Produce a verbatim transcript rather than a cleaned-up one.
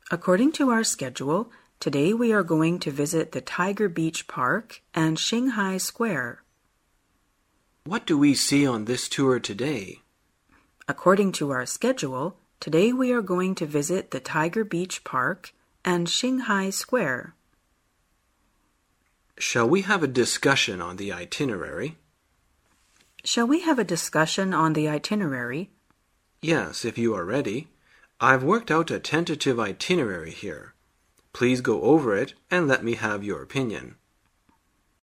According to our schedule, today we are going to visit the Tiger Beach Park and Xinghai Square. What do we see on this tour today? According to our schedule, today we are going to visit the Tiger Beach Park and Xinghai Square. Shall we have a discussion on the itinerary? Shall we have a discussion on the itinerary? Yes, if you are ready. I've worked out a tentative itinerary here. Please go over it and let me have your opinion.